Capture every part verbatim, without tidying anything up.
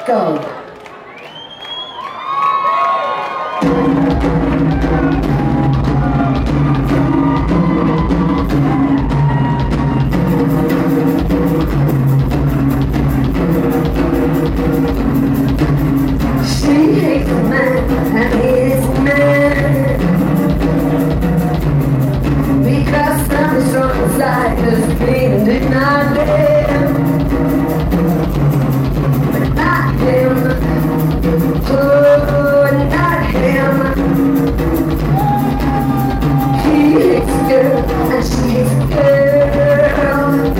Go. She hates a man and he's a man, because something's wrong inside us, being denied them. But not him, oh, not him. He hates a girl and she hates a girl,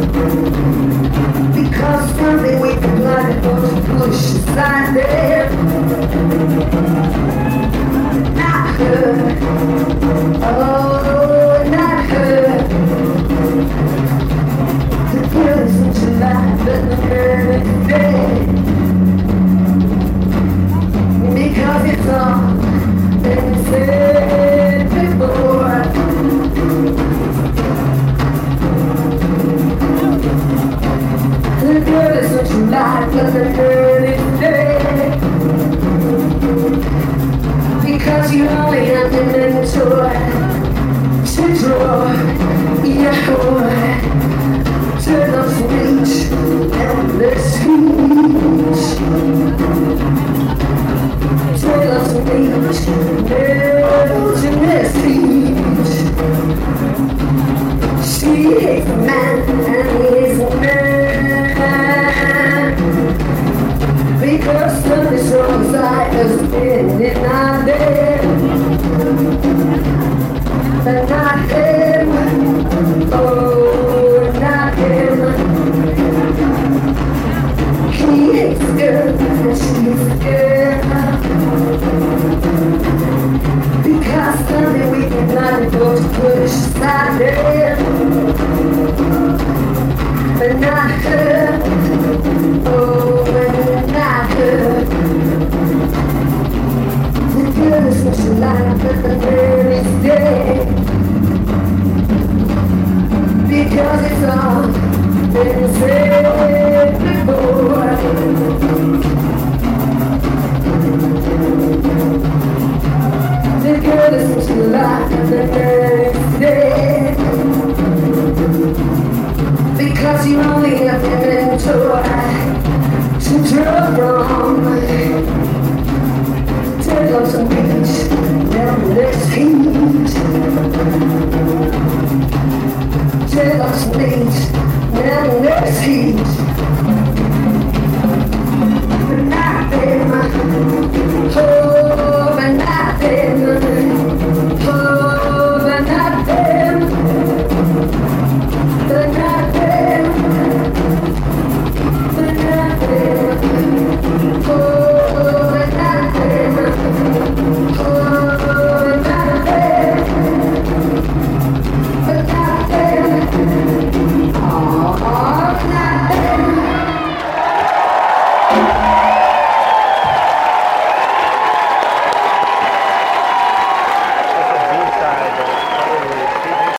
because something we can blind to push aside there. Not her, oh, not her. The girl isn't your life, but the girl is dead, because it's all been said before. The girl isn't your life, but the girl is dead, because you only have to mentor to draw your heart to those reach and this reach, to those reach and this reach. She hates a man and he's a man, because something's wrong inside us, and it's not there. But not him, oh, not him. He hates a girl and she's a girl, because something we cannot afford to push aside there. But not her, oh, but not her. The girl is what you like, but the girl is dead, because it's all been said before. The girl is what you like, but the girl is dead, because you only have to mentor to draw from. Take off some beach, down this heat. Take off some beach, down this heat. But not them, oh.